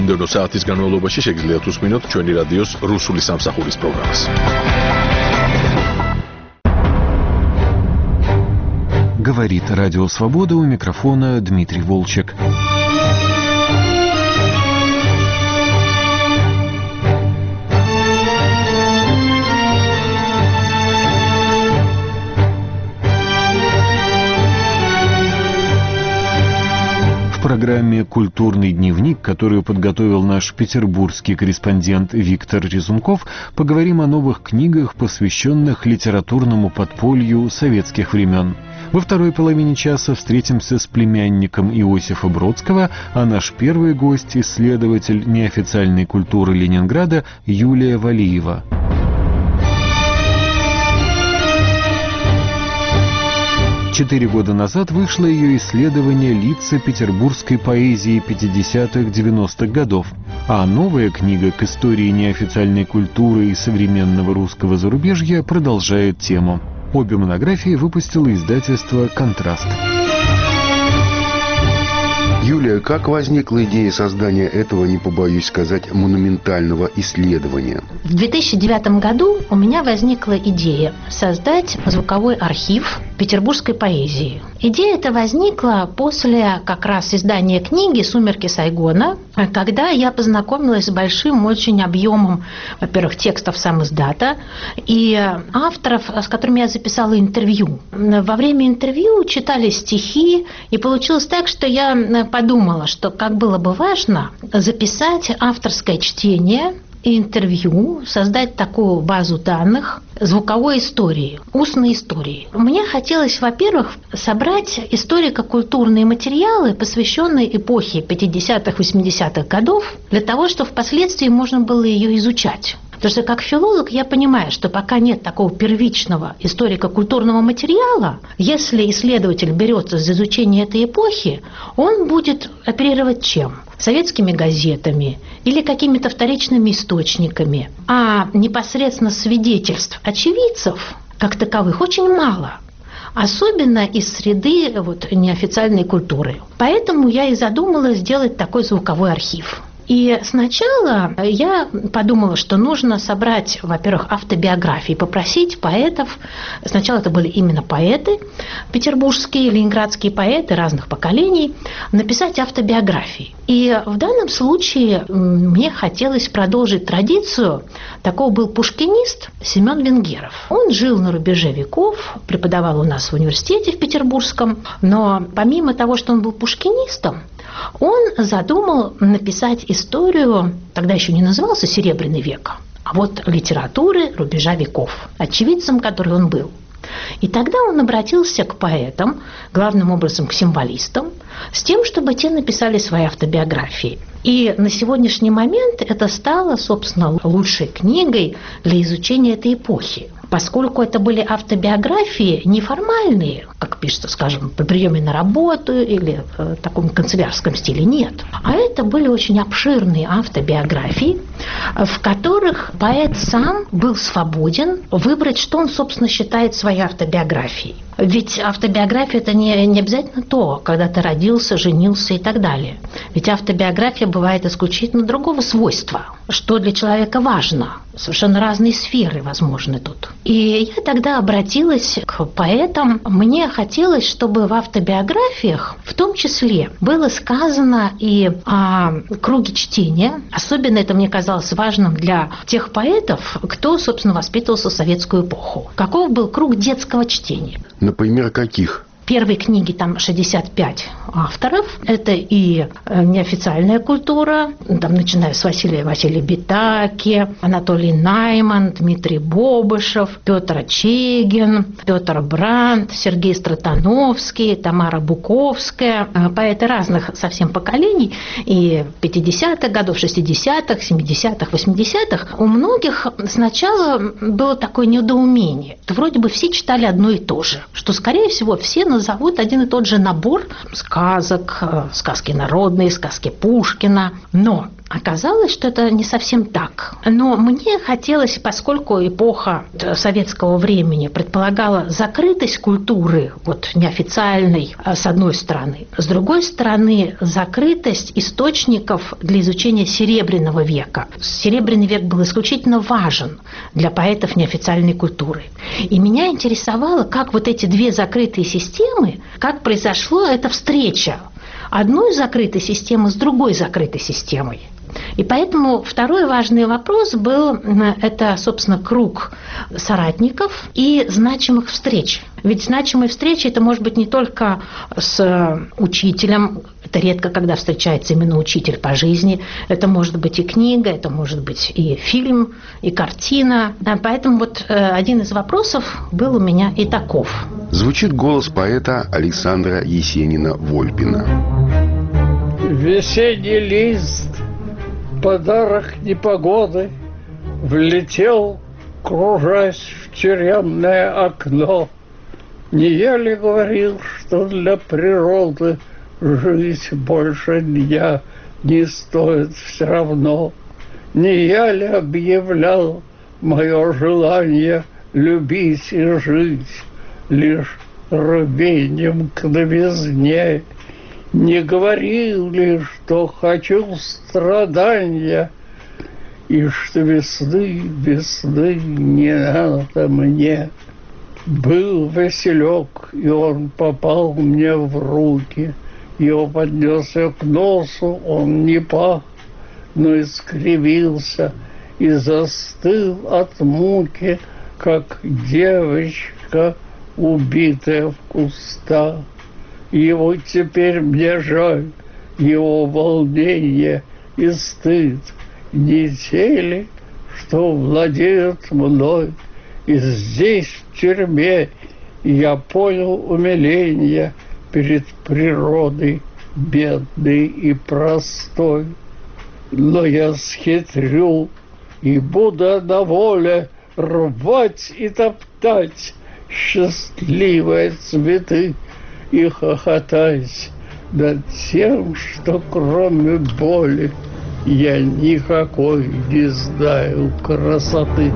მომდევნო საათის განმავლობაში შეგიძლიათ უსმინოთ ჩვენი რადიოს რუსული სამსახურის პროგრამას. Говорит Радио Свобода, у микрофона Дмитрий Волчек. В программе «Культурный дневник», которую подготовил наш петербургский корреспондент Виктор Резунков, поговорим о новых книгах, посвященных литературному подполью советских времен. Во второй половине часа встретимся с племянником Иосифа Бродского, а наш первый гость – исследователь неофициальной культуры Ленинграда Юлия Валиева. Четыре года назад вышло ее исследование «Лица петербургской поэзии 50-х-90-х годов», а новая книга к истории неофициальной культуры и современного русского зарубежья продолжает тему. Обе монографии выпустило издательство «Контраст». Юлия, как возникла идея создания этого, не побоюсь сказать, монументального исследования? В 2009 году у меня возникла идея создать звуковой архив петербургской поэзии. Идея эта возникла после как раз издания книги «Сумерки Сайгона», когда я познакомилась с большим очень объемом, во-первых, текстов сам-издата и авторов, с которыми я записала интервью. Во время интервью читали стихи, и получилось так, что я подумала, что как было бы важно записать авторское чтение и интервью, создать такую базу данных звуковой истории, устной истории. Мне хотелось, во-первых, собрать историко-культурные материалы, посвященные эпохе 50-х, 80-х годов, для того, чтобы впоследствии можно было ее изучать. Потому что как филолог я понимаю, что пока нет такого первичного историко-культурного материала, если исследователь берется за изучение этой эпохи, он будет оперировать чем? Советскими газетами или какими-то вторичными источниками. А непосредственно свидетельств очевидцев, как таковых, очень мало. Особенно из среды неофициальной культуры. Поэтому я и задумала сделать такой звуковой архив. И сначала я подумала, что нужно собрать, во-первых, автобиографии, попросить поэтов, сначала это были именно поэты, петербургские, ленинградские поэты разных поколений, написать автобиографии. И в данном случае мне хотелось продолжить традицию. Такой был пушкинист Семен Венгеров. Он жил на рубеже веков, преподавал у нас в университете в Петербургском, но помимо того, что он был пушкинистом, он задумал написать историю, тогда еще не назывался «Серебряный век», а вот литературы рубежа веков, очевидцем которой он был. И тогда он обратился к поэтам, главным образом к символистам, с тем, чтобы те написали свои автобиографии. И на сегодняшний момент это стало, собственно, лучшей книгой для изучения этой эпохи. Поскольку это были автобиографии неформальные, как пишется, скажем, по приеме на работу или в таком канцелярском стиле, нет. А это были очень обширные автобиографии, в которых поэт сам был свободен выбрать, что он, собственно, считает своей автобиографией. Ведь автобиография – это не обязательно то, когда ты родился, женился и так далее. Ведь автобиография бывает исключительно другого свойства, что для человека важно. Совершенно разные сферы возможны тут. И я тогда обратилась к поэтам. Мне хотелось, чтобы в автобиографиях в том числе было сказано и о круге чтения. Особенно это мне казалось важным для тех поэтов, кто, собственно, воспитывался в советскую эпоху. Каков был круг детского чтения? Например, каких? Первой книги там 65 авторов. Это и неофициальная культура, там, начиная с Василия Битаки, Анатолий Найман, Дмитрий Бобышев, Петр Чегин, Петр Брандт, Сергей Стратановский, Тамара Буковская. Поэты разных совсем поколений, и 50-х годов, 60-х, 70-х, 80-х. У многих сначала было такое недоумение. Вроде бы все читали одно и то же, что, скорее всего, все назовут один и тот же набор сказок, сказки народные, сказки Пушкина. Но Оказалось, что это не совсем так. Но мне хотелось, поскольку эпоха советского времени предполагала закрытость культуры, вот неофициальной, с одной стороны. С другой стороны, закрытость источников для изучения Серебряного века. Серебряный век был исключительно важен для поэтов неофициальной культуры. И меня интересовало, как вот эти две закрытые системы, как произошла эта встреча одной закрытой системы с другой закрытой системой. И поэтому второй важный вопрос был, это, собственно, круг соратников и значимых встреч. Ведь значимые встречи – это может быть не только с учителем, это редко, когда встречается именно учитель по жизни, это может быть и книга, это может быть и фильм, и картина. Да, поэтому вот один из вопросов был у меня и таков. Звучит голос поэта Александра Есенина-Вольпина. Весенний лист, подарок непогоды, влетел, кружась в тюремное окно. Не я ли говорил, что для природы жить больше дня не стоит все равно? Не я ли объявлял мое желание любить и жить лишь рвением к новизне? Не говорил ли, что хочу страдания, и что весны не надо мне? Был василек, и он попал мне в руки. Его поднес я к носу, он не пах, но искривился и застыл от муки, как девочка, убитая в кустах. Его теперь мне жаль, его волнение и стыд не те ли, что владеют мной. И здесь, в тюрьме, я понял умиление перед природой бедной и простой. Но я схитрю и буду на воле рвать и топтать счастливые цветы и хохотать над тем, что кроме боли я никакой не знаю красоты.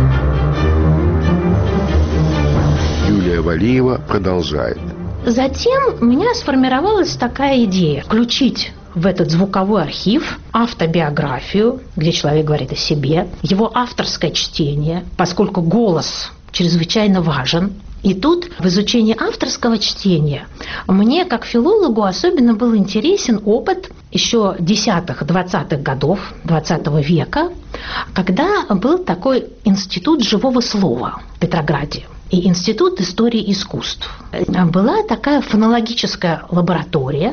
Юлия Валиева продолжает. Затем у меня сформировалась такая идея – включить в этот звуковой архив автобиографию, где человек говорит о себе, его авторское чтение, поскольку голос чрезвычайно важен. И тут в изучении авторского чтения мне, как филологу, особенно был интересен опыт еще 10-20-х годов 20 века, когда был такой институт живого слова в Петрограде и институт истории искусств. Была такая фонологическая лаборатория,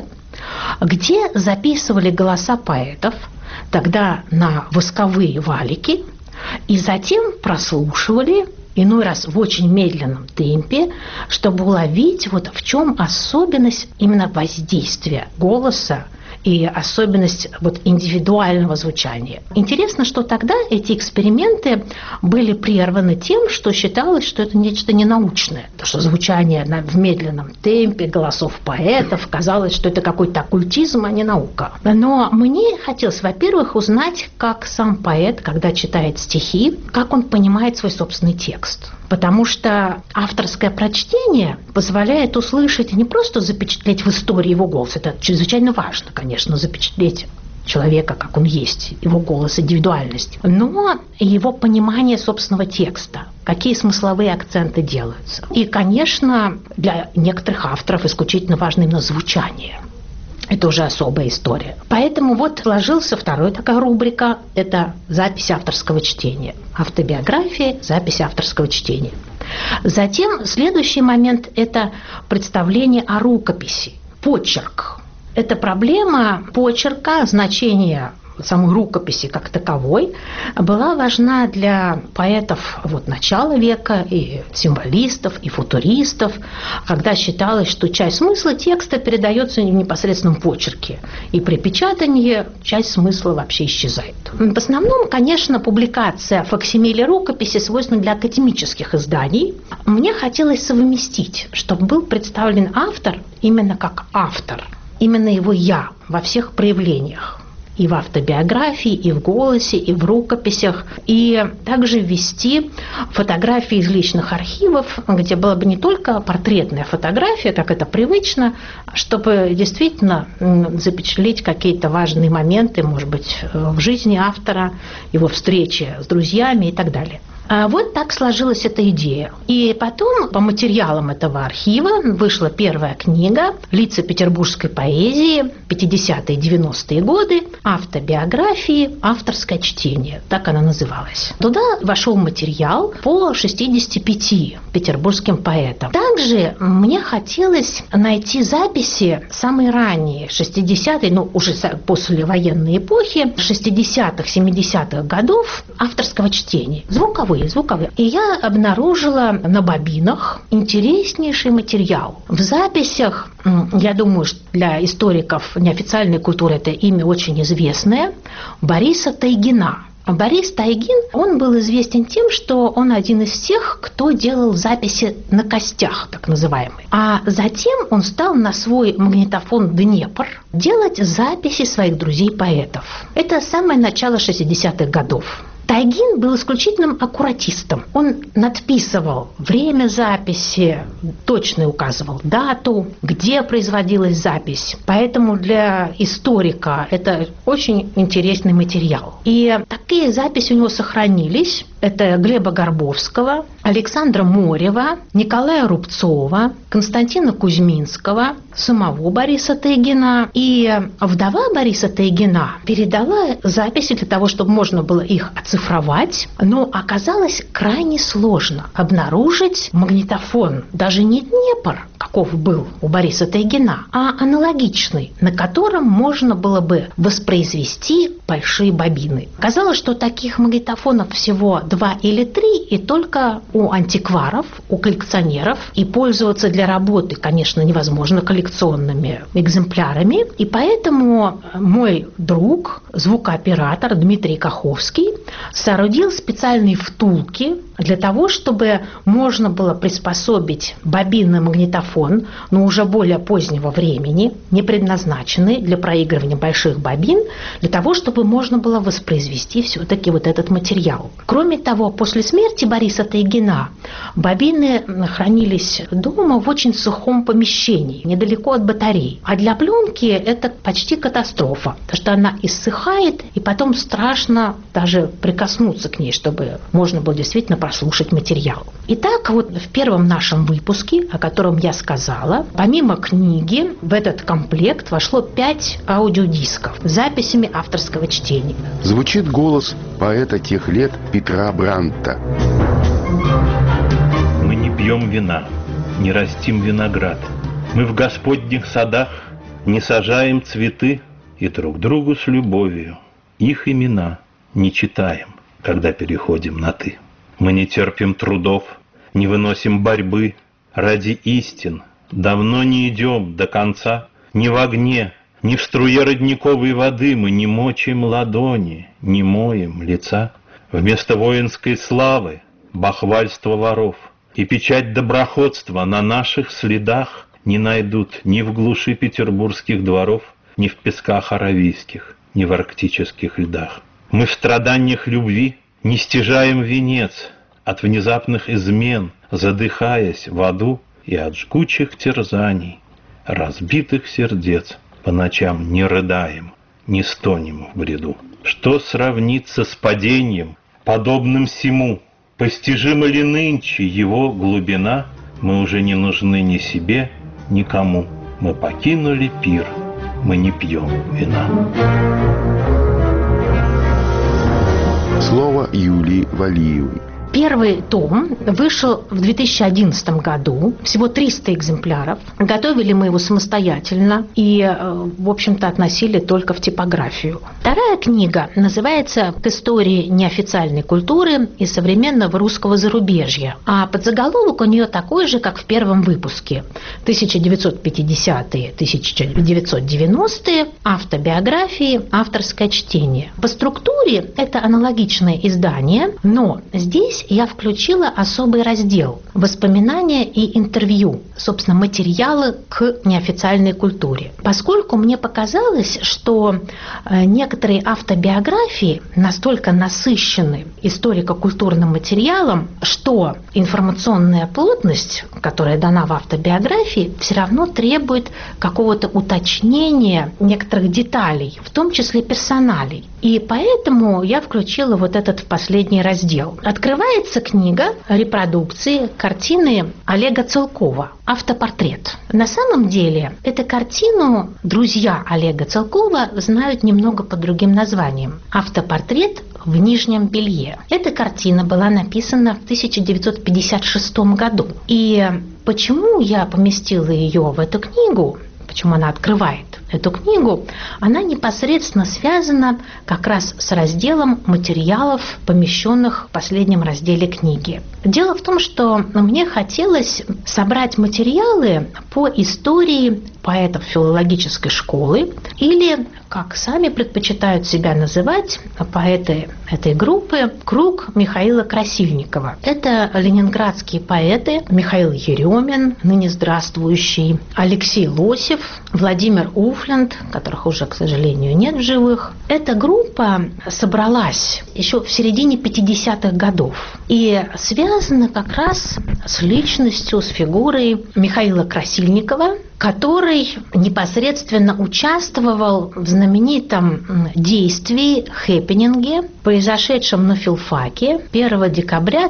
где записывали голоса поэтов, тогда на восковые валики, и затем прослушивали, иной раз в очень медленном темпе, чтобы уловить, вот в чем особенность именно воздействия голоса и особенность вот индивидуального звучания. Интересно, что тогда эти эксперименты были прерваны тем, что считалось, что это нечто ненаучное. Потому что звучание в медленном темпе голосов поэтов, казалось, что это какой-то оккультизм, а не наука. Но мне хотелось, во-первых, узнать, как сам поэт, когда читает стихи, как он понимает свой собственный текст. Потому что авторское прочтение позволяет услышать и не просто запечатлеть в истории его голос, это чрезвычайно важно, конечно, запечатлеть человека, как он есть, его голос, индивидуальность, но его понимание собственного текста, какие смысловые акценты делаются. И, конечно, для некоторых авторов исключительно важно именно звучание. Это уже особая история. Поэтому вот сложился второй такая рубрика – это запись авторского чтения. Автобиография, запись авторского чтения. Затем следующий момент – это представление о рукописи, почерк. Это проблема почерка, значения самой рукописи как таковой была важна для поэтов начала века, и символистов, и футуристов, когда считалось, что часть смысла текста передается в непосредственном почерке, и при печатании часть смысла вообще исчезает. В основном, конечно, публикация факсимиле рукописи свойственна для академических изданий. Мне хотелось совместить, чтобы был представлен автор именно как автор, именно его «я» во всех проявлениях. и в автобиографии, и в голосе, и в рукописях, и также ввести фотографии из личных архивов, где была бы не только портретная фотография, как это привычно, чтобы действительно запечатлеть какие-то важные моменты, может быть, в жизни автора, его встречи с друзьями и так далее. Вот так сложилась эта идея. И потом по материалам этого архива вышла первая книга «Лица петербургской поэзии. 50-е, 90-е годы. Автобиографии. Авторское чтение». Так она называлась. Туда вошел материал по 65 петербургским поэтам. Также мне хотелось найти записи самые ранние, 60-е, уже послевоенной эпохи, 60-х, 70-х годов авторского чтения. Звуковые. И я обнаружила на бобинах интереснейший материал. В записях, я думаю, что для историков неофициальной культуры это имя очень известное, Бориса Тайгина. Борис Тайгин, он был известен тем, что он один из тех, кто делал записи на костях, так называемые. А затем он стал на свой магнитофон «Днепр» делать записи своих друзей-поэтов. Это самое начало 60-х годов. Тайгин был исключительным аккуратистом. Он надписывал время записи, точно указывал дату, где производилась запись. Поэтому для историка это очень интересный материал. И такие записи у него сохранились. Это Глеба Горбовского, Александра Морева, Николая Рубцова, Константина Кузьминского, самого Бориса Тайгина. И вдова Бориса Тайгина передала записи для того, чтобы можно было их оцифровать. Но оказалось крайне сложно обнаружить магнитофон, даже не Днепр, каков был у Бориса Тайгина, а аналогичный, на котором можно было бы воспроизвести большие бобины. Казалось, что таких магнитофонов всего 2 или 3, и только у антикваров, у коллекционеров. И пользоваться для работы, конечно, невозможно коллекционными экземплярами. И поэтому мой друг, звукооператор Дмитрий Каховский, соорудил специальные втулки для того, чтобы можно было приспособить бобинный магнитофон, но уже более позднего времени, не предназначенный для проигрывания больших бобин, для того, чтобы можно было воспроизвести все-таки вот этот материал. Кроме того, после смерти Бориса Тайгина бобины хранились дома в очень сухом помещении, недалеко от батарей. А для пленки это почти катастрофа, потому что она иссыхает, и потом страшно даже прикоснуться к ней, чтобы можно было действительно прослушать материал. Итак, вот в первом нашем выпуске, о котором я сказала, помимо книги в этот комплект вошло 5 аудиодисков с записями авторского чтения. Звучит голос поэта тех лет Петра Бранта. Мы не пьем вина, не растим виноград. Мы в Господних садах не сажаем цветы, и друг другу с любовью их имена не читаем, когда переходим на «ты». Мы не терпим трудов, не выносим борьбы ради истин. Давно не идем до конца, ни в огне, ни в струе родниковой воды мы не мочим ладони, не моем лица. Вместо воинской славы бахвальство воров и печать доброходства на наших следах не найдут ни в глуши петербургских дворов, ни в песках аравийских, ни в арктических льдах. Мы в страданиях любви не стяжаем венец от внезапных измен, задыхаясь в аду и от жгучих терзаний, разбитых сердец по ночам не рыдаем, не стонем в бреду. Что сравнится с падением, подобным сему? Постижима ли нынче его глубина? Мы уже не нужны ни себе, никому. Мы покинули пир, мы не пьем вина. Слово Юлии Валиевой. Первый том вышел в 2011 году, всего 300 экземпляров. Готовили мы его самостоятельно и, в общем-то, относили только в типографию. Вторая книга называется «К истории неофициальной культуры и современного русского зарубежья». А подзаголовок у нее такой же, как в первом выпуске. 1950-е, 1990-е, автобиографии, авторское чтение. По структуре это аналогичное издание, но здесь я включила особый раздел «Воспоминания и интервью», собственно, материалы к неофициальной культуре. Поскольку мне показалось, что некоторые автобиографии настолько насыщены историко-культурным материалом, что информационная плотность, которая дана в автобиографии, все равно требует какого-то уточнения некоторых деталей, в том числе персоналей. И поэтому я включила вот этот последний раздел. Открывается книга репродукции картины Олега Целкова «Автопортрет». На самом деле эту картину друзья Олега Целкова знают немного под другим названием «Автопортрет в нижнем белье». Эта картина была написана в 1956 году. И почему я поместила ее в эту книгу, почему она открывает эту книгу, она непосредственно связана как раз с разделом материалов, помещенных в последнем разделе книги. Дело в том, что мне хотелось собрать материалы по истории поэтов филологической школы или, как сами предпочитают себя называть поэты этой группы, круг Михаила Красильникова. Это ленинградские поэты Михаил Еремин, ныне здравствующий, Алексей Лосев, Владимир Уфленд, которых уже, к сожалению, нет в живых. Эта группа собралась еще в середине 50-х годов и связана как раз с личностью, с фигурой Михаила Красильникова, который непосредственно участвовал в знаменитом действии, хэппининге, произошедшем на филфаке 1 декабря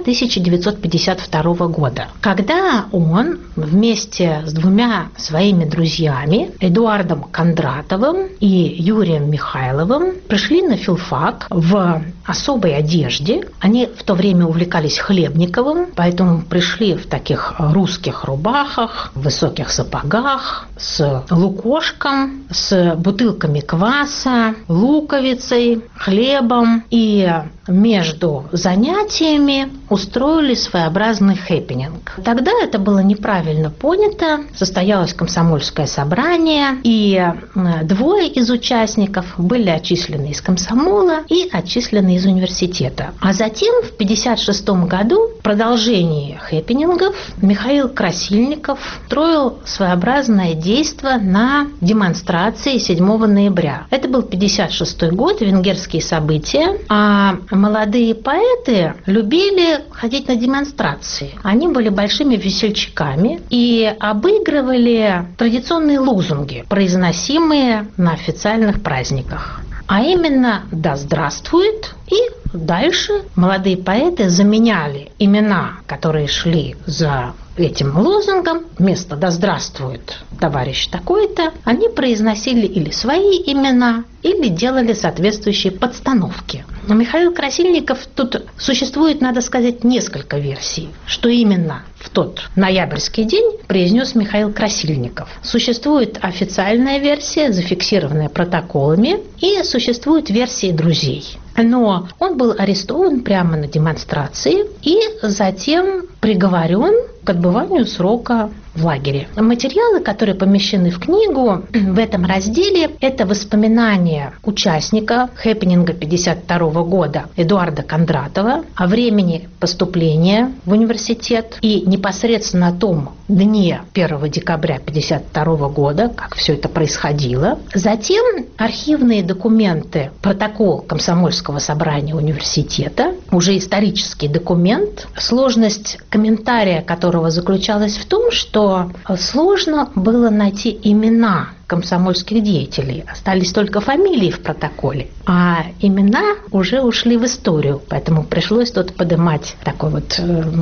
1952 года, когда он вместе с двумя своими друзьями, Эдуардом Кондратовым и Юрием Михайловым, пришли на филфак в особой одежде. Они в то время увлекались Хлебниковым, поэтому пришли в таких русских рубахах, в высоких сапогах, с лукошком, с бутылками кваса, луковицей, хлебом. И между занятиями устроили своеобразный хэппининг. Тогда это было неправильно понято. Состоялось комсомольское собрание, и двое из участников были отчислены из комсомола и отчислены из университета. А затем в 1956 году в продолжении хэппинингов Михаил Красильников строил своеобразное действо на демонстрации 7 ноября. Это был 1956 год, венгерские события, а молодые поэты любили ходить на демонстрации. Они были большими весельчаками и обыгрывали традиционные лозунги, произносимые на официальных праздниках. А именно «Да здравствует!» и дальше молодые поэты заменяли имена, которые шли за этим лозунгом. Вместо «Да здравствует товарищ такой-то» они произносили или свои имена, или делали соответствующие подстановки. Но Михаил Красильников, тут существует, надо сказать, несколько версий, что именно в тот ноябрьский день произнес Михаил Красильников. Существует официальная версия, зафиксированная протоколами, и существуют версии друзей. Но он был арестован прямо на демонстрации и затем приговорен к отбыванию срока в лагере. Материалы, которые помещены в книгу, в этом разделе, это воспоминания участника хэппининга 1952 года Эдуарда Кондратова о времени поступления в университет и непосредственно о том дне 1 декабря 1952 года, как все это происходило. Затем архивные документы, протокол комсомольского собрания университета, уже исторический документ, сложность комментария которого заключалась в том, что сложно было найти имена комсомольских деятелей. Остались только фамилии в протоколе, а имена уже ушли в историю. Поэтому пришлось тут поднимать такой вот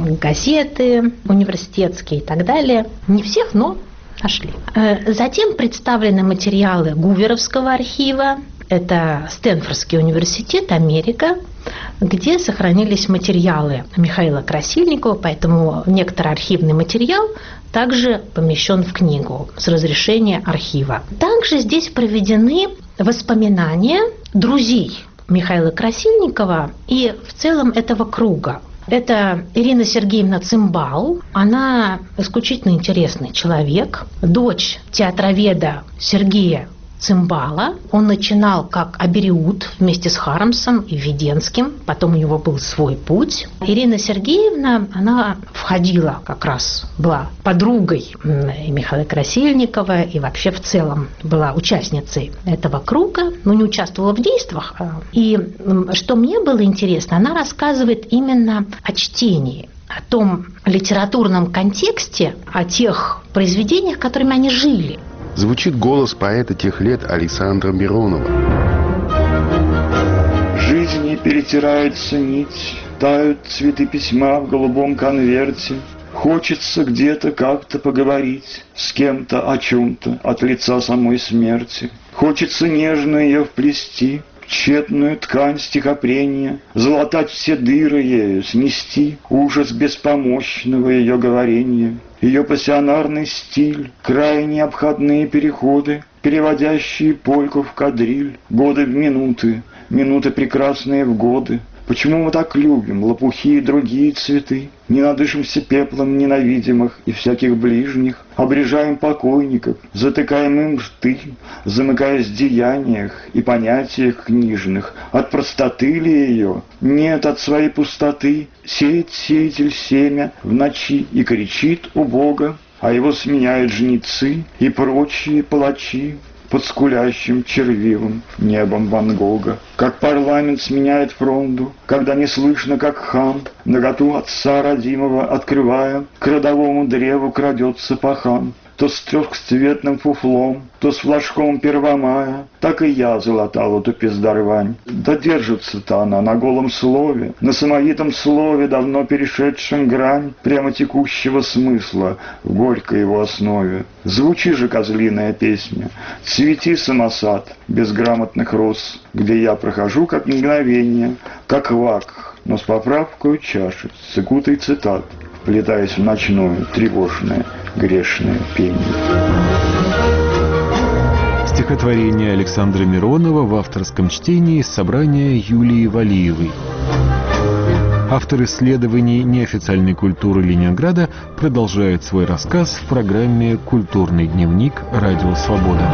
газеты университетские и так далее. Не всех, но нашли. Затем представлены материалы Гуверовского архива. Это Стэнфордский университет, Америка, где сохранились материалы Михаила Красильникова, поэтому некоторый архивный материал также помещен в книгу с разрешения архива. Также здесь проведены воспоминания друзей Михаила Красильникова и в целом этого круга. Это Ирина Сергеевна Цимбал. Она исключительно интересный человек, дочь театроведа Сергея цимбала. Он начинал как абериут вместе с Хармсом и Введенским. Потом у него был свой путь. Ирина Сергеевна, она входила как раз, была подругой и Михаила Красильникова, и вообще в целом была участницей этого круга, но не участвовала в действиях. И что мне было интересно, она рассказывает именно о чтении, о том литературном контексте, о тех произведениях, которыми они жили. Звучит голос поэта тех лет Александра Миронова. Жизни перетирается нить, тают цветы письма в голубом конверте. Хочется где-то как-то поговорить с кем-то о чем-то от лица самой смерти. Хочется нежно ее вплести в тщетную ткань стихопрения, залатать все дыры ею, снести ужас беспомощного ее говорения, ее пассионарный стиль, крайне обходные переходы, переводящие польку в кадриль, годы в минуты, минуты прекрасные в годы. Почему мы так любим лопухи и другие цветы? Не надышимся пеплом ненавидимых и всяких ближних, обрежаем покойников, затыкаем им рты, замыкаясь в деяниях и понятиях книжных. От простоты ли ее? Нет, от своей пустоты. Сеет сеятель семя в ночи и кричит у Бога, а его сменяют жнецы и прочие палачи под скулящим червивым небом Ван Гога. Как парламент сменяет фронду, когда не слышно, как хан, наготу отца родимого открывая, к родовому древу крадется пахан. То с трехцветным фуфлом, то с флажком Первомая, так и я залатал эту пиздарвань. Да держится-то она на голом слове, на самовитом слове, давно перешедшем грань прямо текущего смысла в горькой его основе. Звучи же, козлиная песня, цвети, самосад, безграмотных роз, где я прохожу как мгновение, как вак, но с поправкой чаши, с икутой цитат, вплетаясь в ночное, тревожное, грешное пение. Стихотворение Александра Миронова в авторском чтении из собрания Юлии Валиевой. Автор исследований неофициальной культуры Ленинграда продолжает свой рассказ в программе «Культурный дневник. Радио Свобода».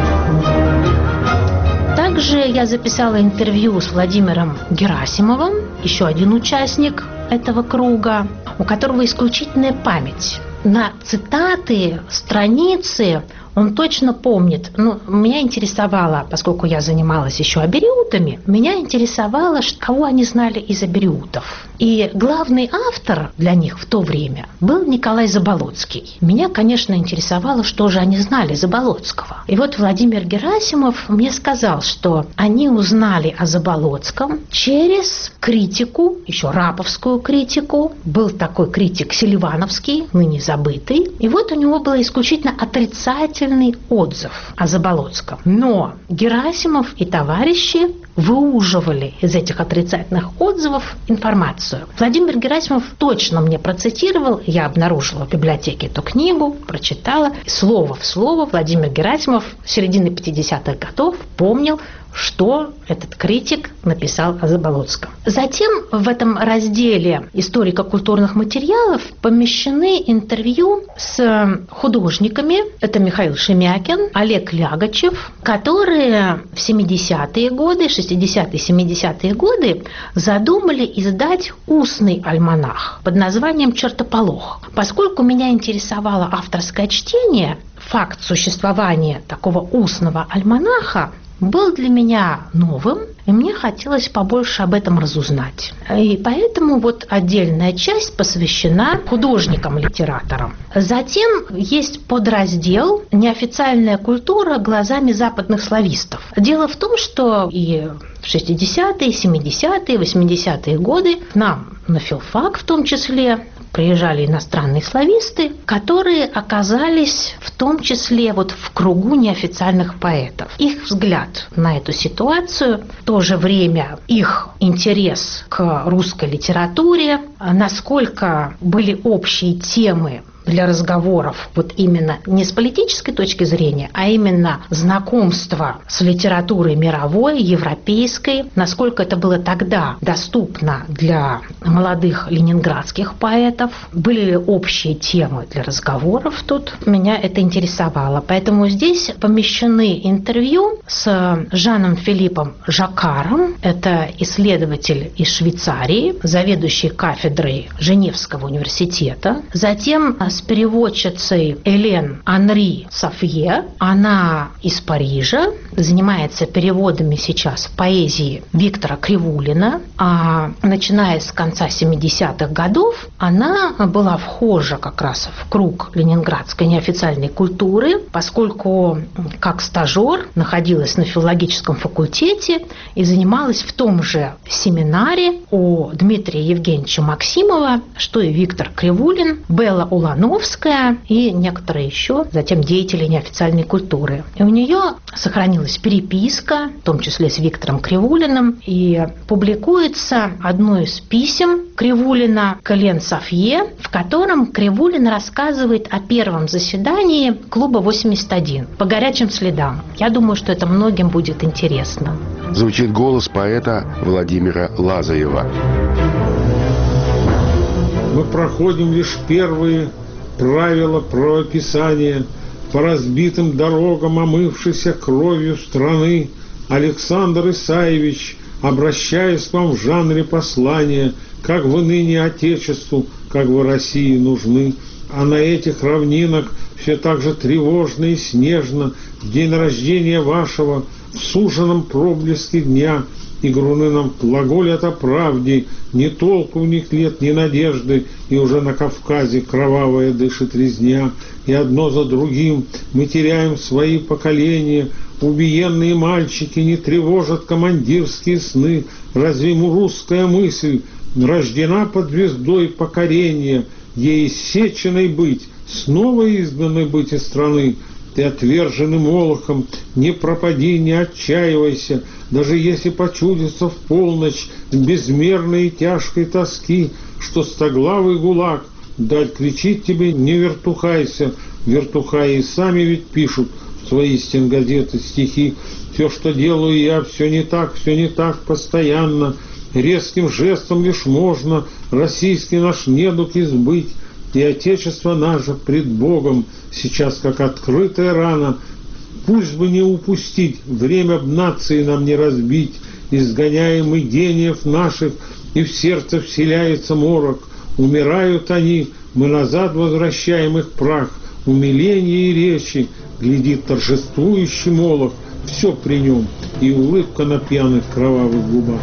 Также я записала интервью с Владимиром Герасимовым, еще один участник этого круга, у которого исключительная память. На цитаты, страницы он точно помнит. Меня интересовало, поскольку я занималась еще абериутами, меня интересовало, кого они знали из абериутов. И главный автор для них в то время был Николай Заболоцкий. Меня, конечно, интересовало, что же они знали Заболоцкого. И вот Владимир Герасимов мне сказал, что они узнали о Заболоцком через критику, еще раповскую критику. Был такой критик Селивановский, ныне забытый. И вот у него был исключительно отрицательный отзыв о Заболоцком. Но Герасимов и товарищи выуживали из этих отрицательных отзывов информацию. Владимир Герасимов точно мне процитировал, я обнаружила в библиотеке эту книгу, прочитала. Слово в слово Владимир Герасимов с середины 50-х годов помнил, что этот критик написал о Заболоцком. Затем в этом разделе историко-культурных материалов помещены интервью с художниками. Это Михаил Шемякин, Олег Лягачев, которые в 70-е годы, 60-е, 70-е годы задумали издать устный альманах под названием «Чертополох». Поскольку меня интересовало авторское чтение, факт существования такого устного альманаха был для меня новым, и мне хотелось побольше об этом разузнать. И поэтому вот отдельная часть посвящена художникам-литераторам. Затем есть подраздел «Неофициальная культура глазами западных славистов». Дело в том, что и в 60-е, 70-е, 80-е годы к нам на филфак в том числе приезжали иностранные слависты, которые оказались в том числе вот в кругу неофициальных поэтов. Их взгляд на эту ситуацию, в то же время их интерес к русской литературе, насколько были общие темы для разговоров, вот именно не с политической точки зрения, а именно знакомство с литературой мировой, европейской, насколько это было тогда доступно для молодых ленинградских поэтов, были ли общие темы для разговоров тут, меня это интересовало. Поэтому здесь помещены интервью с Жаном Филиппом Жакаром, это исследователь из Швейцарии, заведующий кафедрой Женевского университета, затем с переводчицей Элен Анри Сафье, она из Парижа, занимается переводами сейчас поэзии Виктора Кривулина, а начиная с конца 70-х годов она была вхожа как раз в круг ленинградской неофициальной культуры, поскольку как стажер находилась на филологическом факультете и занималась в том же семинаре у Дмитрия Евгеньевича Максимова, что и Виктор Кривулин, Белла Улановская и некоторые еще, затем деятели неофициальной культуры. И у нее сохранилась переписка, в том числе с Виктором Кривулиным, и публикуется одно из писем Кривулина к Элен Сафье, в котором Кривулин рассказывает о первом заседании клуба 81 по горячим следам. Я думаю, что это многим будет интересно. Звучит голос поэта Владимира Лазарева. Мы проходим лишь первые правила правописания по разбитым дорогам омывшейся кровью страны. Александр Исаевич, обращаясь к вам в жанре послания, как вы ныне Отечеству, как вы России нужны, а на этих равнинах все так же тревожно и снежно в день рождения вашего, в суженном проблеске дня, и груны нам глаголят о правде, ни толку в них нет, ни надежды, и уже на Кавказе кровавая дышит резня, и одно за другим мы теряем свои поколения. Убиенные мальчики не тревожат командирские сны. Разве ему русская мысль рождена под звездой покорения? Ей иссеченной быть, снова изгнанной быть из страны. Ты отверженный молохом, не пропади, не отчаивайся, даже если почудится в полночь безмерной и тяжкой тоски, что стоглавый гулаг дать кричит тебе: не вертухайся. Вертухаи и сами ведь пишут в свои стенгазеты стихи: все, что делаю я, все не так постоянно, резким жестом лишь можно российский наш недуг избыть. И Отечество наше пред Богом сейчас как открытая рана. Пусть бы не упустить, время б нации нам не разбить. Изгоняем и гениев наших, и в сердце вселяется морок. Умирают они, мы назад возвращаем их прах. Умиление и речи, глядит торжествующий молох. Все при нем, и улыбка на пьяных кровавых губах.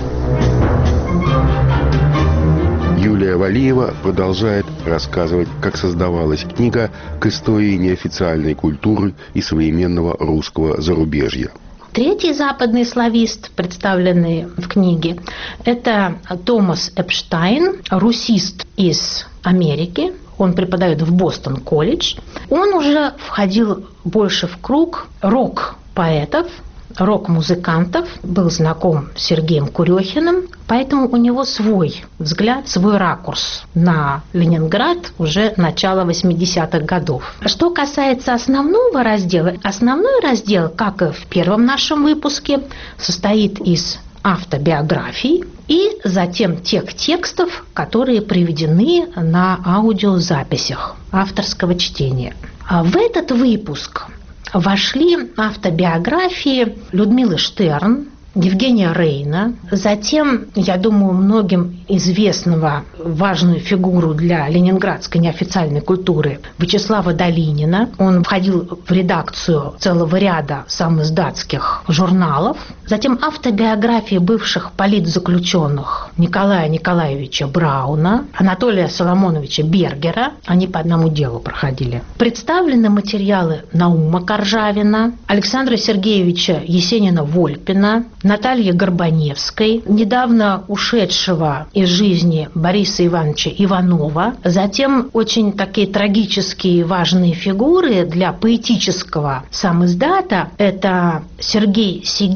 Юлия Валиева продолжает рассказывать, как создавалась книга к истории неофициальной культуры и современного русского зарубежья. Третий западный славист, представленный в книге, это Томас Эпштайн, русист из Америки. Он преподает в Бостон-колледж. Он уже входил больше в круг рок-поэтов, рок-музыкантов, был знаком с Сергеем Курехиным, поэтому у него свой взгляд, свой ракурс на Ленинград уже начала 80-х годов. Что касается основного раздела, основной раздел, как и в первом нашем выпуске, состоит из автобиографий и затем тех текстов, которые приведены на аудиозаписях авторского чтения. А в этот выпуск вошли автобиографии Людмилы Штерн, Евгения Рейна, затем, я думаю, многим известного важную фигуру для ленинградской неофициальной культуры Вячеслава Долинина. Он входил в редакцию целого ряда самиздатских журналов. Затем автобиографии бывших политзаключенных Николая Николаевича Брауна, Анатолия Соломоновича Бергера. Они по одному делу проходили. Представлены материалы Наума Коржавина, Александра Сергеевича Есенина-Вольпина, Натальи Горбаневской, недавно ушедшего из жизни Бориса Ивановича Иванова, затем очень такие трагические и важные фигуры для поэтического самиздата – это Сергей Сигей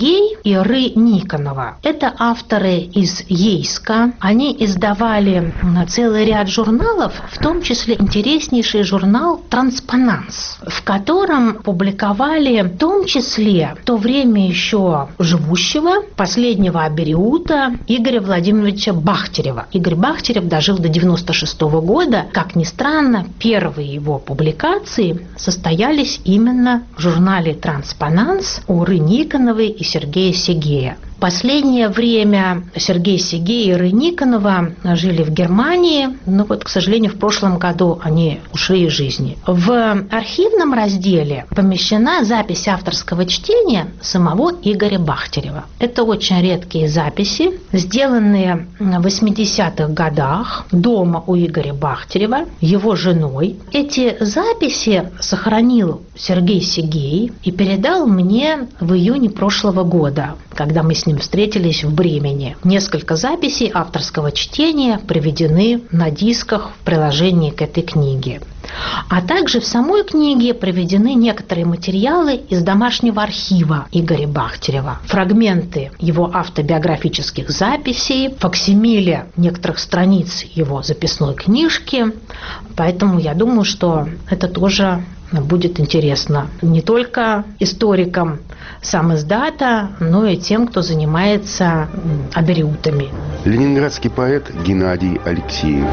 и Ры Никонова. Это авторы из Ейска. Они издавали целый ряд журналов, в том числе интереснейший журнал «Транспонанс», в котором публиковали в том числе в то время еще живущего последнего абериута Игоря Владимировича Бахтерева. Игорь Бахтерев дожил до 96 года. Как ни странно, первые его публикации состоялись именно в журнале «Транспонанс» у Ры Никоновой и Сергея Сегея. В последнее время Сергей Сегей и Ры Никонова жили в Германии, но к сожалению, в прошлом году они ушли из жизни. В архивном разделе помещена запись авторского чтения самого Игоря Бахтерева. Это очень редкие записи, сделанные в 80-х годах дома у Игоря Бахтерева, его женой. Эти записи сохранил Сергей Сегей и передал мне в июне прошлого года, когда мы с ним встретились в Бремени. Несколько записей авторского чтения приведены на дисках в приложении к этой книге. А также в самой книге приведены некоторые материалы из домашнего архива Игоря Бахтерева. Фрагменты его автобиографических записей, факсимиле некоторых страниц его записной книжки. Поэтому я думаю, что это тоже будет интересно не только историкам самиздата, но и тем, кто занимается абериутами. Ленинградский поэт Геннадий Алексеев.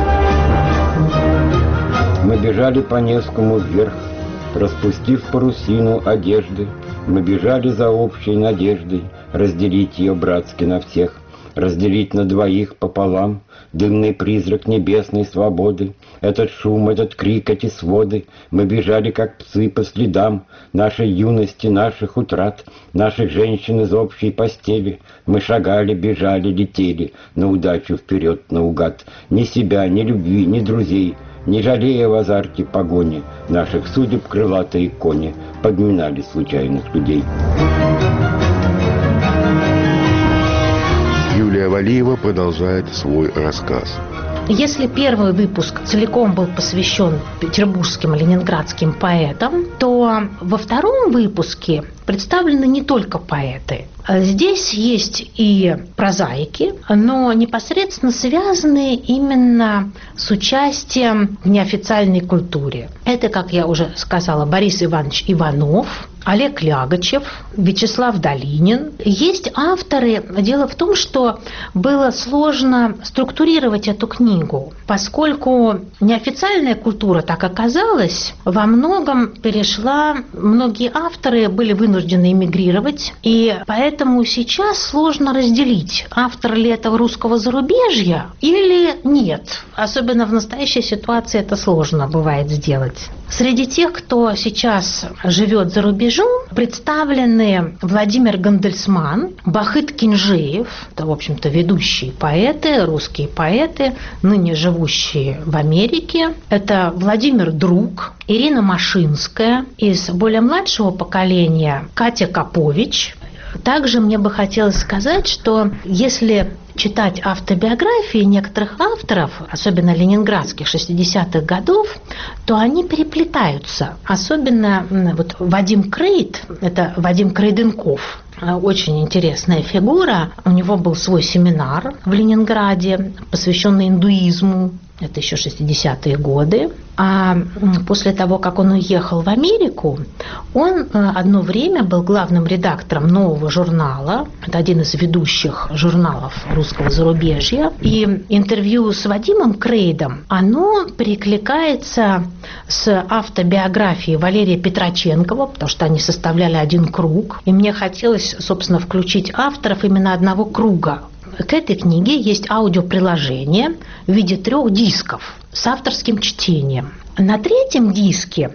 Мы бежали по Невскому вверх, распустив парусину одежды. Мы бежали за общей надеждой разделить ее братски на всех, разделить на двоих пополам дымный призрак небесной свободы. Этот шум, этот крик, эти своды. Мы бежали, как псы, по следам нашей юности, наших утрат, наших женщин из общей постели. Мы шагали, бежали, летели на удачу вперед наугад. Ни себя, ни любви, ни друзей, не жалея в азарте погони наших судеб крылатые кони подминали случайных людей. Юлия Валиева продолжает свой рассказ. Если первый выпуск целиком был посвящен петербургским и ленинградским поэтам, то во втором выпуске представлены не только поэты. Здесь есть и прозаики, но непосредственно связанные именно с участием в неофициальной культуре. Это, как я уже сказала, Борис Иванович Иванов, Олег Лягочев, Вячеслав Долинин. Есть авторы. Дело в том, что было сложно структурировать эту книгу, поскольку неофициальная культура, так оказалось, во многом перешла, многие авторы были вынуждены эмигрировать, и поэтому сейчас сложно разделить, автор ли этого русского зарубежья или нет. Особенно в настоящей ситуации это сложно бывает сделать. Среди тех, кто сейчас живет за рубежом, представлены Владимир Гандельсман, Бахыт Кинжеев, это, в общем-то, ведущие поэты, русские поэты, ныне живущие в Америке. Это Владимир Друг, Ирина Машинская, из более младшего поколения Катя Капович. Также мне бы хотелось сказать, что если читать автобиографии некоторых авторов, особенно ленинградских 60-х годов, то они переплетаются. Особенно вот Вадим Крейд, это Вадим Крейденков, очень интересная фигура. У него был свой семинар в Ленинграде, посвященный индуизму. Это еще 60-е годы. А после того, как он уехал в Америку, он одно время был главным редактором нового журнала. Это один из ведущих журналов русского зарубежья. И интервью с Вадимом Крейдом, оно перекликается с автобиографией Валерия Петроченкова, потому что они составляли один круг. И мне хотелось, собственно, включить авторов именно одного круга. К этой книге есть аудиоприложение в виде 3 дисков с авторским чтением. На 3-м диске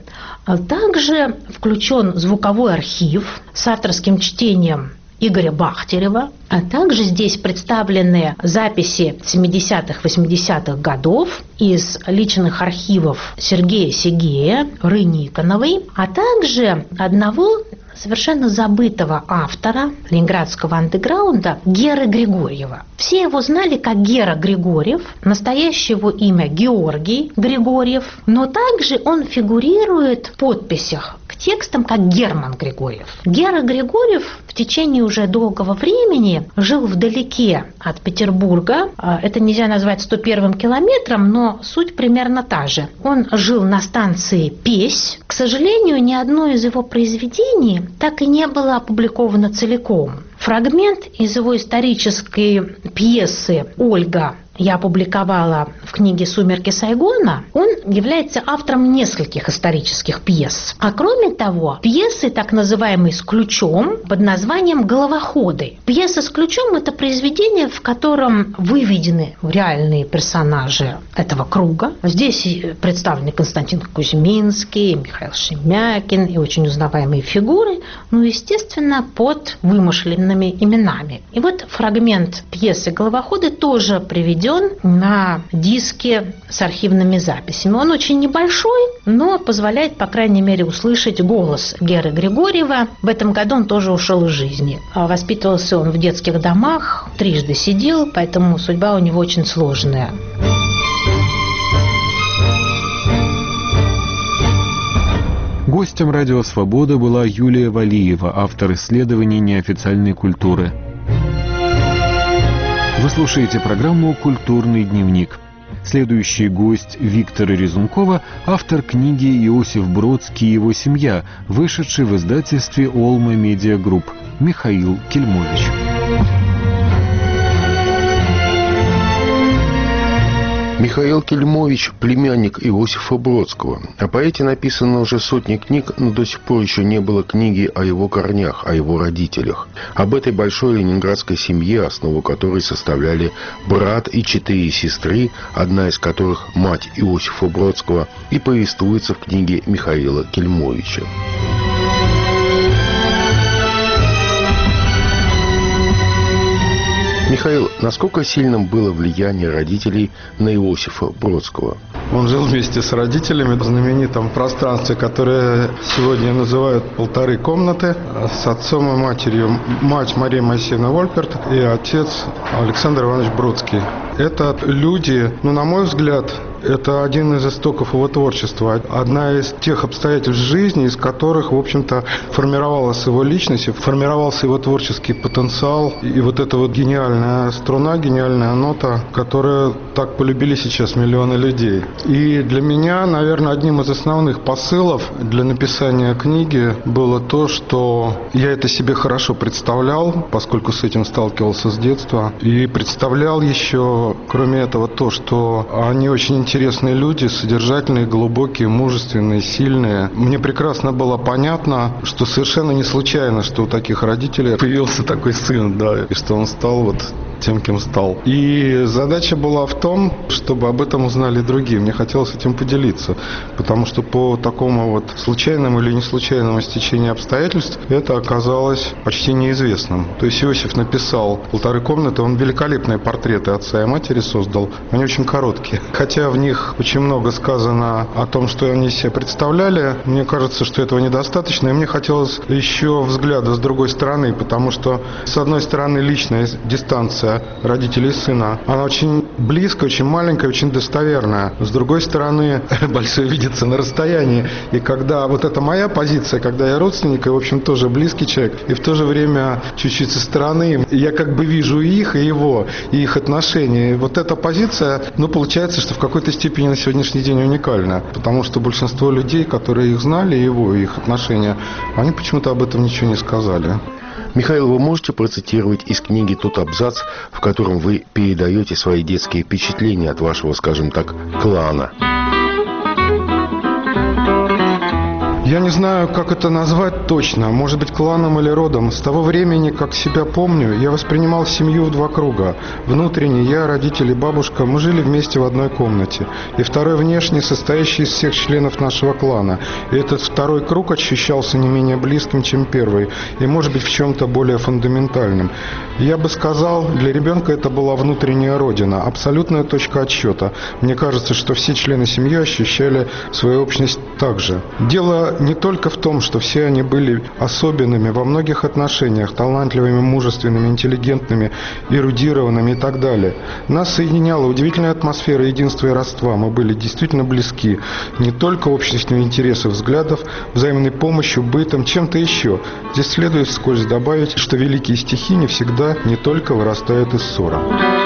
также включен звуковой архив с авторским чтением Игоря Бахтерева, а также здесь представлены записи 70-х, 80-х годов из личных архивов Сергея Сегея, Ры Никоновой, а также одного совершенно забытого автора ленинградского андеграунда Геры Григорьева. Все его знали как Гера Григорьев, настоящее его имя Георгий Григорьев, но также он фигурирует в подписях к текстам как Герман Григорьев. Гера Григорьев в течение уже долгого времени жил вдалеке от Петербурга. Это нельзя назвать 101-м километром, но суть примерно та же. Он жил на станции Песь. К сожалению, ни одно из его произведений так и не было опубликовано целиком. Фрагмент из его исторической пьесы «Ольга» я опубликовала в книге «Сумерки Сайгона». Он является автором нескольких исторических пьес. А кроме того, пьесы, так называемые «С ключом», под названием «Головоходы». Пьеса «С ключом» – это произведение, в котором выведены реальные персонажи этого круга. Здесь представлены Константин Кузьминский, Михаил Шемякин и очень узнаваемые фигуры, естественно, под вымышленными именами. И вот фрагмент пьесы «Головоходы» тоже приведен на диске с архивными записями. Он очень небольшой, но позволяет, по крайней мере, услышать голос Геры Григорьева. В этом году он тоже ушел из жизни. Воспитывался он в детских домах, трижды сидел, поэтому судьба у него очень сложная. Гостем «Радио Свобода» была Юлия Валиева, автор исследований неофициальной культуры. Вы слушаете программу «Культурный дневник». Следующий гость Виктора Резункова – автор книги «Иосиф Бродский и его семья», вышедшей в издательстве «Олма Медиа Групп», Михаил Кельмович. Михаил Кельмович – племянник Иосифа Бродского. О поэте написано уже сотни книг, но до сих пор еще не было книги о его корнях, о его родителях. Об этой большой ленинградской семье, основу которой составляли брат и 4 сестры, одна из которых – мать Иосифа Бродского, и повествуется в книге Михаила Кельмовича. Михаил, насколько сильным было влияние родителей на Иосифа Бродского? Он жил вместе с родителями в знаменитом пространстве, которое сегодня называют «Полторы комнаты», с отцом и матерью. Мать Мария Моисеевна Вольперт и отец Александр Иванович Бродский. Это люди, на мой взгляд, это один из истоков его творчества. Одна из тех обстоятельств жизни, из которых, в общем-то, формировалась его личность, формировался его творческий потенциал. И вот эта вот гениальная струна, гениальная нота, которую так полюбили сейчас миллионы людей. И для меня, наверное, одним из основных посылов для написания книги было то, что я это себе хорошо представлял, поскольку с этим сталкивался с детства. И представлял еще, кроме этого, то, что они очень интересные люди, содержательные, глубокие, мужественные, сильные. Мне прекрасно было понятно, что совершенно не случайно, что у таких родителей появился такой сын, да, и что он стал вот тем, кем стал. И задача была в том, чтобы об этом узнали другие. Мне хотелось этим поделиться, потому что по такому вот случайному или не случайному стечению обстоятельств это оказалось почти неизвестным. То есть Иосиф написал «Полторы комнаты», он великолепные портреты отца и матери создал, они очень короткие. Хотя в них очень много сказано о том, что они себе представляли, мне кажется, что этого недостаточно, и мне хотелось еще взгляда с другой стороны, потому что, с одной стороны, личная дистанция родителей и сына, она очень близкая, очень маленькая, очень достоверная. С другой стороны, большое видится на расстоянии. И когда вот это моя позиция, когда я родственник и, в общем, тоже близкий человек, и в то же время чуть-чуть со стороны, я как бы вижу и их, и его, и их отношения. И вот эта позиция, получается, что в какой-то степени на сегодняшний день уникальна. Потому что большинство людей, которые их знали, его и их отношения, они почему-то об этом ничего не сказали. Михаил, вы можете процитировать из книги тот абзац, в котором вы передаете свои детские впечатления от вашего, скажем так, клана? Я не знаю, как это назвать точно, может быть, кланом или родом. С того времени, как себя помню, я воспринимал семью в два круга. Внутренний, я, родители, бабушка, мы жили вместе в одной комнате. И второй внешний, состоящий из всех членов нашего клана. И этот второй круг ощущался не менее близким, чем первый. И, может быть, в чем-то более фундаментальным. Я бы сказал, для ребенка это была внутренняя родина, абсолютная точка отсчета. Мне кажется, что все члены семьи ощущали свою общность также. Дело не только в том, что все они были особенными во многих отношениях, талантливыми, мужественными, интеллигентными, эрудированными и так далее. Нас соединяла удивительная атмосфера единства и родства. Мы были действительно близки. Не только общностью интересов, взглядов, взаимной помощью, бытом, чем-то еще. Здесь следует вскользь добавить, что великие стихи не всегда не только вырастают из ссора.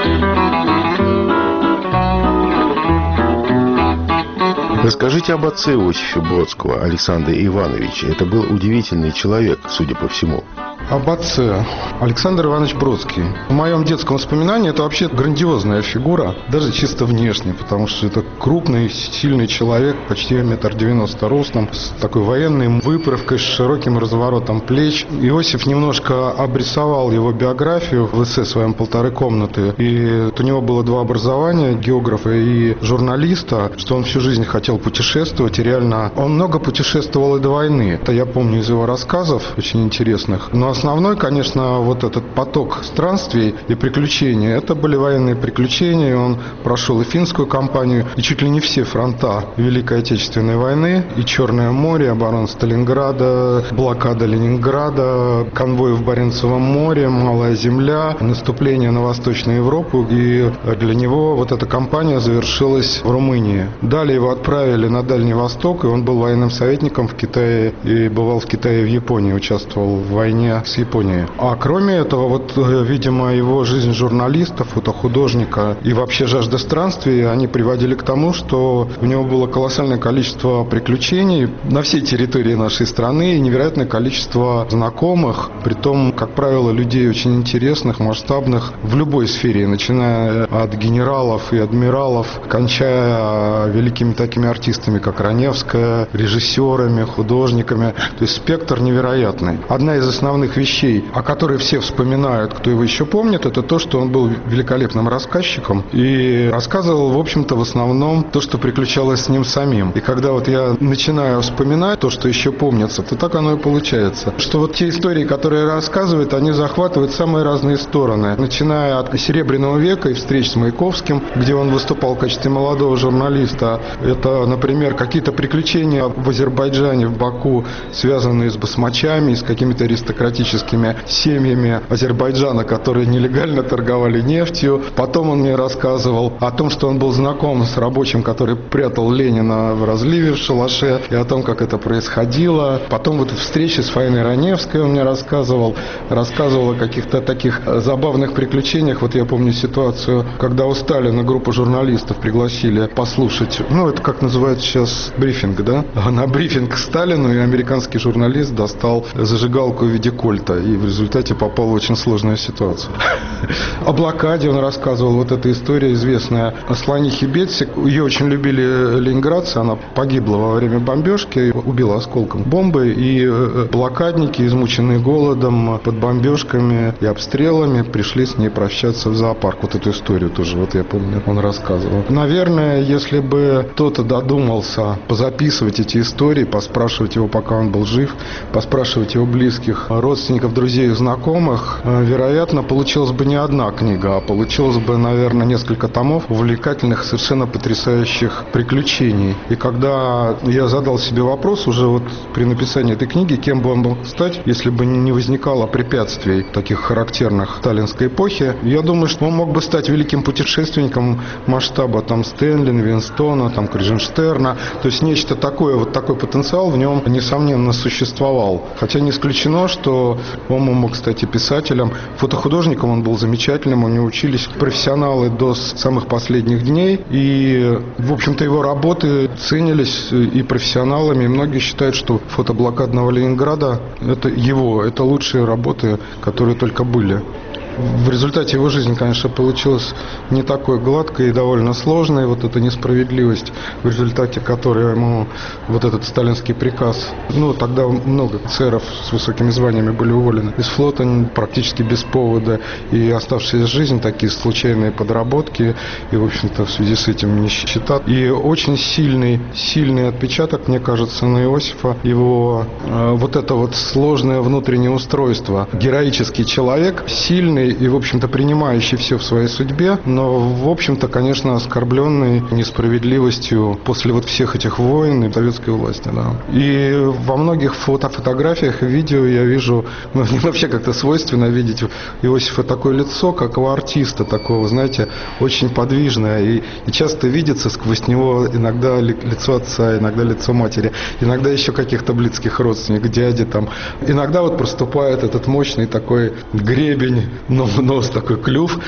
Расскажите об отце Иосифа Бродского, Александре Ивановиче. Это был удивительный человек, судя по всему. Об отце. Александр Иванович Бродский. В моем детском воспоминании это вообще грандиозная фигура, даже чисто внешне, потому что это крупный, сильный человек, почти 1,90 м ростом, с такой военной выправкой, с широким разворотом плеч. Иосиф немножко обрисовал его биографию в эссе своем «Полторы комнаты». И у него было 2 образования, географа и журналиста, что он всю жизнь хотел путешествовать, и реально он много путешествовал и до войны. Это я помню из его рассказов, очень интересных. Но основной, конечно, вот этот поток странствий и приключений, это были военные приключения. Он прошел и финскую кампанию, и чуть ли не все фронта Великой Отечественной войны, и Черное море, оборона Сталинграда, блокада Ленинграда, конвой в Баренцевом море, Малая Земля, наступление на Восточную Европу. И для него вот эта кампания завершилась в Румынии. Далее его отправили на Дальний Восток, и он был военным советником в Китае, и бывал в Китае и в Японии, участвовал в войне с Японией. А кроме этого, вот, видимо, его жизнь журналиста, фотохудожника и вообще жажда странствий, они приводили к тому, что у него было колоссальное количество приключений на всей территории нашей страны и невероятное количество знакомых, притом, как правило, людей очень интересных, масштабных в любой сфере, начиная от генералов и адмиралов, кончая великими такими артистами, как Раневская, режиссерами, художниками. То есть спектр невероятный. Одна из основных вещей, о которой все вспоминают, кто его еще помнит, это то, что он был великолепным рассказчиком и рассказывал, в общем-то, в основном то, что приключалось с ним самим. И когда вот я начинаю вспоминать то, что еще помнится, то так оно и получается. Что вот те истории, которые рассказывают, они захватывают самые разные стороны. Начиная от Серебряного века и встреч с Маяковским, где он выступал в качестве молодого журналиста. Это, например, какие-то приключения в Азербайджане, в Баку, связанные с басмачами, с какими-то аристократическими семьями Азербайджана, которые нелегально торговали нефтью. Потом он мне рассказывал о том, что он был знаком с рабочим, который прятал Ленина в разливе в шалаше, и о том, как это происходило. Потом вот встречи с Фаиной Раневской он мне рассказывал о каких-то таких забавных приключениях. Вот я помню ситуацию, когда у Сталина группу журналистов пригласили послушать, это как называют сейчас брифинг, да? А на брифинг к Сталину и американский журналист достал зажигалку в виде кольта, и в результате попал в очень сложную ситуацию. О блокаде он рассказывал, вот эта история известная о Слонихе Бетси. Ее очень любили ленинградцы, она погибла во время бомбежки, убила осколком бомбы, и блокадники, измученные голодом, под бомбежками и обстрелами, пришли с ней прощаться в зоопарк. Вот эту историю тоже, вот я помню, он рассказывал. Наверное, если бы кто-то додумался позаписывать эти истории, поспрашивать его, пока он был жив, поспрашивать его близких, родственников, друзей и знакомых, вероятно, получилась бы не одна книга, а получилось бы, наверное, несколько томов увлекательных, совершенно потрясающих приключений. И когда я задал себе вопрос уже вот при написании этой книги, кем бы он мог стать, если бы не возникало препятствий таких характерных сталинской эпохи, я думаю, что он мог бы стать великим путешественником масштаба Стэнли, Ливингстона, Крузенштерна. То есть нечто такое, вот такой потенциал в нем, несомненно, существовал. Хотя не исключено, что он мог стать и писателем. Фотохудожником он был замечательным, у него учились профессионалы до самых последних дней. И, в общем-то, его работы ценились и профессионалами. И многие считают, что фото блокадного Ленинграда – это лучшие работы, которые только были. В результате его жизнь, конечно, получилась не такой гладкой и довольно сложной. Вот эта несправедливость, в результате которой ему вот этот сталинский приказ. Тогда много офицеров с высокими званиями были уволены из флота практически без повода. И оставшаяся жизнь, такие случайные подработки. И, в общем-то, в связи с этим нищета. И очень сильный отпечаток, мне кажется, на Иосифа. Его вот это вот сложное внутреннее устройство. Героический человек, сильный смиренный и, в общем-то, принимающий все в своей судьбе, но, в общем-то, конечно, оскорбленный несправедливостью после вот всех этих войн и советской власти, да. И во многих фотографиях и видео я вижу, мне вообще как-то свойственно видеть Иосифа такое лицо, как у артиста такого, знаете, очень подвижное, и часто видится сквозь него иногда лицо отца, иногда лицо матери, иногда еще каких-то близких родственников, дяди там. Иногда вот проступает этот мощный такой гребень, нос такой, клюв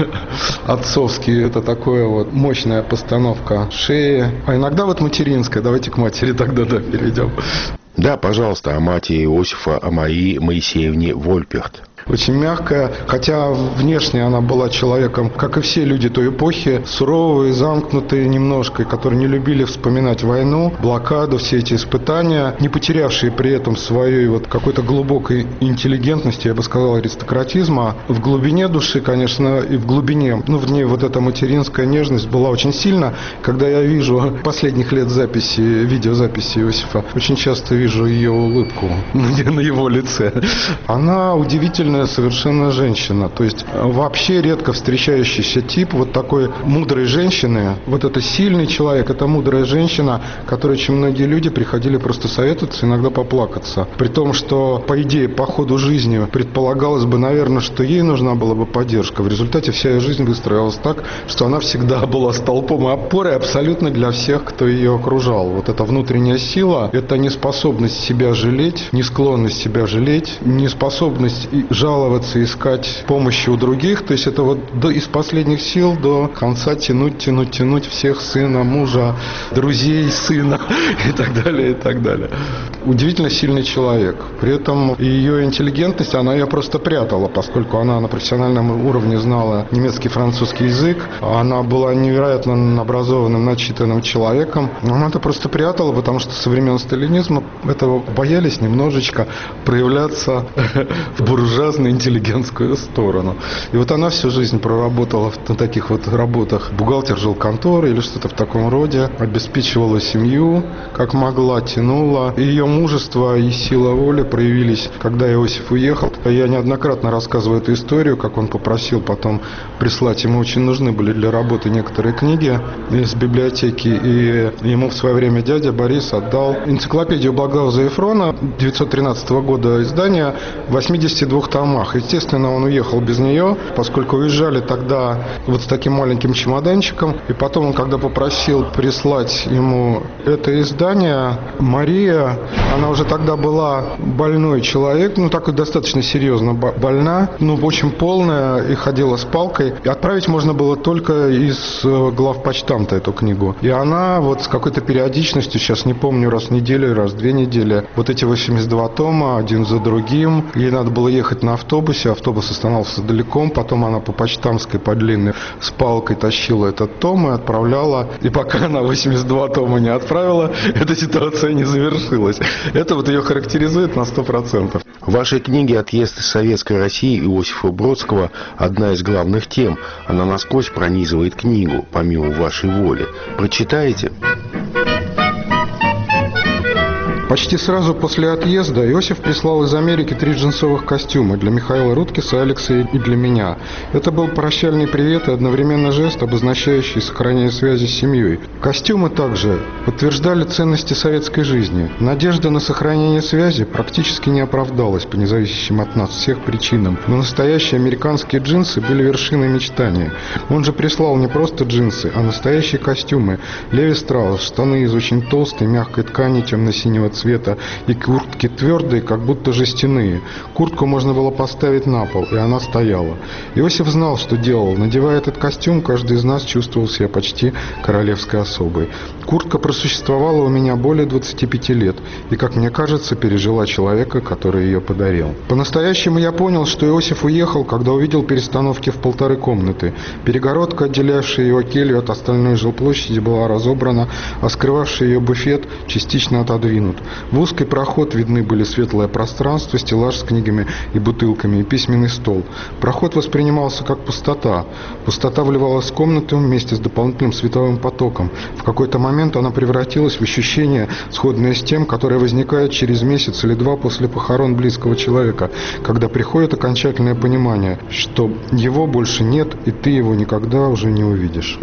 отцовский, это такое вот мощная постановка шеи. А иногда вот материнская, давайте к матери тогда перейдем. Да, пожалуйста, о матери Иосифа, о Марии Моисеевне Вольперт. Очень мягкая, хотя внешне она была человеком, как и все люди той эпохи, суровые, замкнутые немножко, которые не любили вспоминать войну, блокаду, все эти испытания, не потерявшие при этом своей вот какой-то глубокой интеллигентности, я бы сказал, аристократизма. В глубине души, конечно, и в глубине, в ней вот эта материнская нежность была очень сильна. Когда я вижу последних лет записи, видеозаписи Иосифа, очень часто вижу ее улыбку на его лице. Она удивительная совершенно женщина. То есть вообще редко встречающийся тип вот такой мудрой женщины. Вот это сильный человек, это мудрая женщина, которой очень многие люди приходили просто советоваться, иногда поплакаться. При том, что, по идее, по ходу жизни предполагалось бы, наверное, что ей нужна была бы поддержка. В результате вся ее жизнь выстроилась так, что она всегда была столпом и опорой абсолютно для всех, кто ее окружал. Вот эта внутренняя сила, это неспособность себя жалеть, не склонность себя жалеть, неспособность жаловаться, искать помощи у других. То есть это вот из последних сил до конца тянуть всех, сына, мужа, друзей сына и так далее, и так далее. Удивительно сильный человек. При этом ее интеллигентность, она ее просто прятала, поскольку она на профессиональном уровне знала немецкий, французский язык. Она была невероятно образованным, начитанным человеком. Она это просто прятала, потому что со времен сталинизма этого боялись немножечко проявляться в буржуазной интеллигентскую сторону. И вот она всю жизнь проработала на таких вот работах. Бухгалтер жилконторы или что-то в таком роде. Обеспечивала семью, как могла, тянула. И ее мужество и сила воли проявились, когда Иосиф уехал. Я неоднократно рассказываю эту историю, как он попросил потом прислать. Ему очень нужны были для работы некоторые книги из библиотеки. И ему в свое время дядя Борис отдал энциклопедию Благауза и Фрона 1913 года издания в 82 томах. Естественно, он уехал без нее, поскольку уезжали тогда вот с таким маленьким чемоданчиком. И потом он, когда попросил прислать ему это издание, Мария, она уже тогда была больной человек, такой достаточно серьезно больна, очень полная, и ходила с палкой. И отправить можно было только из главпочтамта эту книгу. И она вот с какой-то периодичностью, сейчас не помню, раз в неделю, раз в 2 недели, вот эти 82 тома, один за другим. Ей надо было ехать на автобусе, автобус останавливался далеко, потом она по Почтамской, по длинной, с палкой тащила этот том и отправляла. И пока она 82 тома не отправила, эта ситуация не завершилась. Это вот ее характеризует на 100%. В вашей книге «Отъезд из Советской России» Иосифа Бродского одна из главных тем. Она насквозь пронизывает книгу, помимо вашей воли. Прочитаете? Почти сразу после отъезда Иосиф прислал из Америки 3 джинсовых костюма для Михаила Рудкиса, Алекса и для меня. Это был прощальный привет и одновременно жест, обозначающий сохранение связи с семьей. Костюмы также подтверждали ценности советской жизни. Надежда на сохранение связи практически не оправдалась по независящим от нас всех причинам. Но настоящие американские джинсы были вершиной мечтания. Он же прислал не просто джинсы, а настоящие костюмы. Леви Страус, штаны из очень толстой, мягкой ткани темно-синего цвета и куртки твердые, как будто жестяные. Куртку можно было поставить на пол, и она стояла. Иосиф знал, что делал. Надевая этот костюм, каждый из нас чувствовал себя почти королевской особой. Куртка просуществовала у меня более 25 лет и, как мне кажется, пережила человека, который ее подарил. По-настоящему я понял, что Иосиф уехал, когда увидел перестановки в 1,5 комнаты. Перегородка, отделявшая его келью от остальной жилплощади, была разобрана, а скрывавший ее буфет частично отодвинут. В узкий проход видны были светлое пространство, стеллаж с книгами и бутылками, и письменный стол. Проход воспринимался как пустота. Пустота вливалась в комнату вместе с дополнительным световым потоком. В какой-то момент она превратилась в ощущение, сходное с тем, которое возникает через месяц или два после похорон близкого человека, когда приходит окончательное понимание, что его больше нет, и ты его никогда уже не увидишь.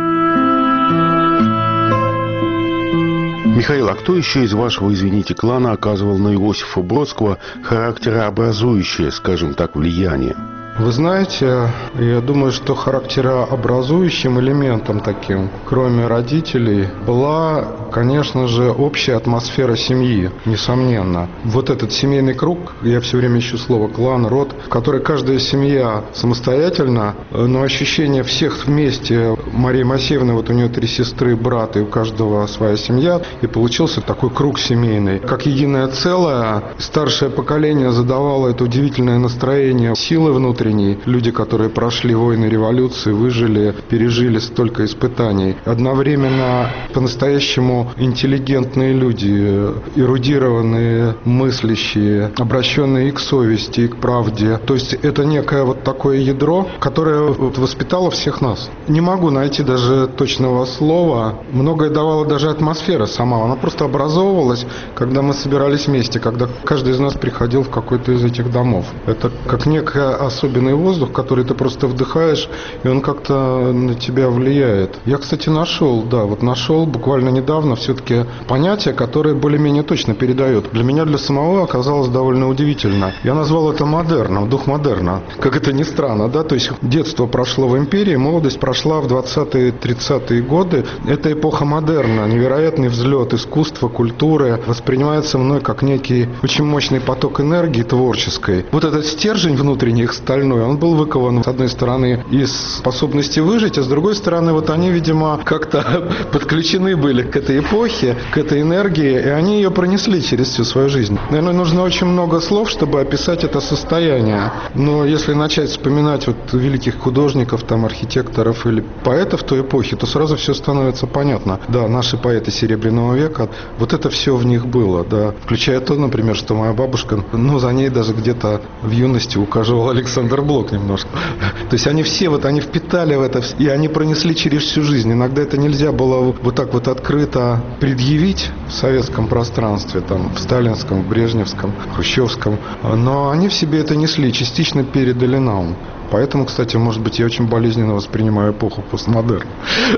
Михаил, а кто еще из вашего, извините, клана оказывал на Иосифа Бродского характерообразующее, скажем так, влияние? Вы знаете, я думаю, что характерообразующим элементом таким, кроме родителей, была, конечно же, общая атмосфера семьи, несомненно. Вот этот семейный круг, я все время ищу слово клан, род, в которой каждая семья самостоятельно, но ощущение всех вместе. Мария Моисеевна, вот у нее 3 сестры, брат, и у каждого своя семья, и получился такой круг семейный. Как единое целое, старшее поколение задавало это удивительное настроение, силы внутренней. Люди, которые прошли войны, революции, выжили, пережили столько испытаний. Одновременно по-настоящему интеллигентные люди, эрудированные, мыслящие, обращенные и к совести, и к правде. То есть это некое вот такое ядро, которое воспитало всех нас. Не могу найти даже точного слова. Многое давала даже атмосфера сама. Она просто образовывалась, когда мы собирались вместе, когда каждый из нас приходил в какой-то из этих домов. Это как некая особенный воздух, который ты просто вдыхаешь, и он как-то на тебя влияет. Я, кстати, нашел буквально недавно все-таки понятие, которое более-менее точно передает. Для меня, для самого оказалось довольно удивительно. Я назвал это модерном, дух модерна. Как это ни странно, да? То есть детство прошло в империи, молодость прошла в 20-е, 30-е годы. Это эпоха модерна, невероятный взлет искусства, культуры. Воспринимается мной как некий очень мощный поток энергии творческой. Вот этот стержень внутренний, их стальной, он был выкован, с одной стороны, из способности выжить, а с другой стороны, вот они, видимо, как-то подключены были к этой эпохе, к этой энергии, и они ее пронесли через всю свою жизнь. Наверное, нужно очень много слов, чтобы описать это состояние. Но если начать вспоминать вот великих художников, там, архитекторов или поэтов той эпохи, то сразу все становится понятно. Да, наши поэты Серебряного века, вот это все в них было, да. Включая то, например, что моя бабушка, за ней даже где-то в юности ухаживал Александр Блок немножко. То есть они все, они впитали в это, и они пронесли через всю жизнь. Иногда это нельзя было вот так вот открыто предъявить в советском пространстве, там, в сталинском, в брежневском, хрущевском. Но они в себе это несли, частично передали нам. Поэтому, кстати, может быть, я очень болезненно воспринимаю эпоху постмодерна.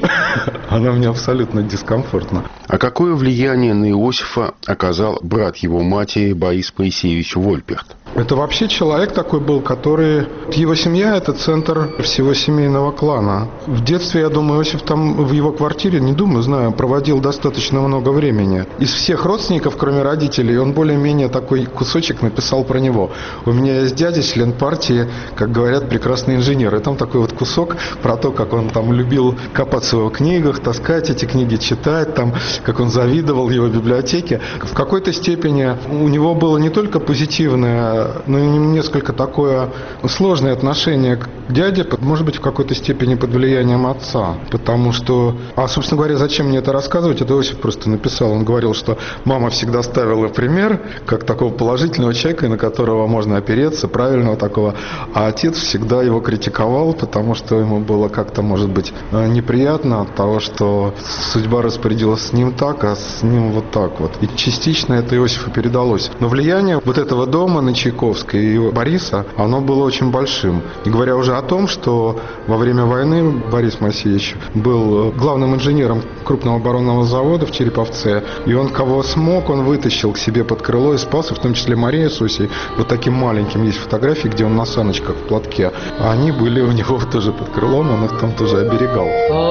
Она мне абсолютно дискомфортна. А какое влияние на Иосифа оказал брат его матери Борис Моисеевич Вольперт? Это вообще человек такой был, который... Его семья – это центр всего семейного клана. В детстве, я думаю, Иосиф там в его квартире, знаю, проводил достаточно много времени. Из всех родственников, кроме родителей, он более-менее такой кусочек написал про него. У меня есть дядя, член партии, как говорят, прекрасный инженер. И там такой вот кусок про то, как он там любил копаться в его книгах, таскать эти книги, читать, там, как он завидовал его библиотеке. В какой-то степени у него было не только позитивное, но и несколько такое сложное отношение к дяде, может быть, в какой-то степени под влиянием отца. Потому что... собственно говоря, зачем мне это рассказывать? Это Иосиф просто написал. Он говорил, что мама всегда ставила пример, как такого положительного человека, на которого можно опереться, правильного такого. А отец всегда его критиковал, потому что ему было как-то, может быть, неприятно от того, что судьба распорядилась с ним так, а с ним вот так вот. И частично это Иосифу передалось. Но влияние вот этого дома на Чайковской и Бориса, оно было очень большим. Не говоря уже о том, что во время войны Борис Моисеевич был главным инженером крупного оборонного завода в Череповце, и он кого смог, он вытащил к себе под крыло и спас, в том числе Мария с Усей, вот таким маленьким. Есть фотографии, где он на саночках в платке. А они были у него тоже под крылом, он их там тоже оберегал.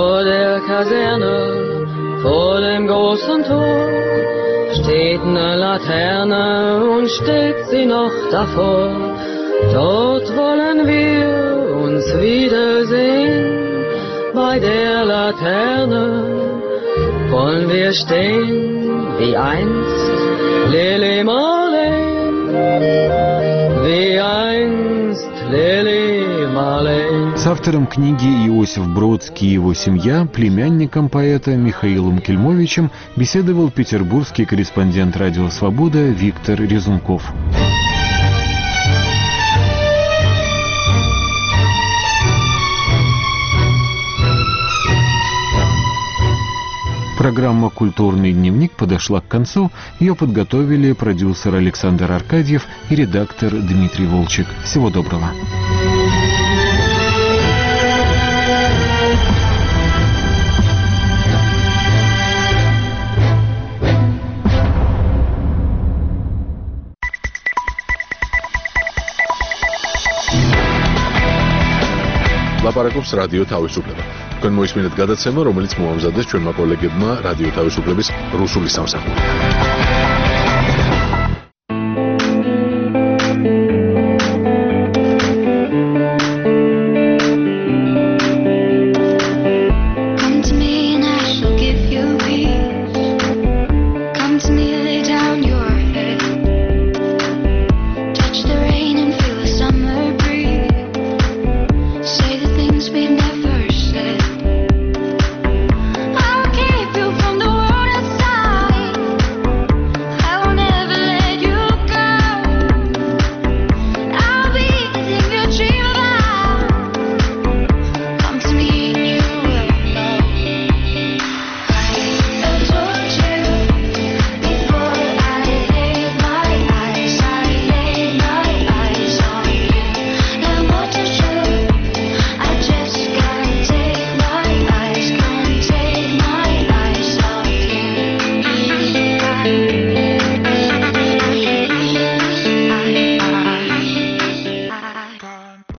Vor dem großen Tor steht eine Laterne und steht sie noch davor. Dort wollen wir uns wiedersehen. Bei der Laterne wollen wir stehen wie einst Lili Marleen, wie einst Lili Marleen. автором книги «Иосиф Бродский и его семья», племянником поэта Михаилом Кельмовичем, беседовал петербургский корреспондент «Радио Свобода» Виктор Резунков. Программа «Культурный дневник» подошла к концу. Ее подготовили продюсер Александр Аркадьев и редактор Дмитрий Волчек. Всего доброго. ლაპარაკობს რადიო თავისუფლება. თქვენ მოისმინეთ გადაცემა, რომელიც მოამზადეს ჩვენმა კოლეგებმა რადიო თავისუფლების რუსული სამსახური.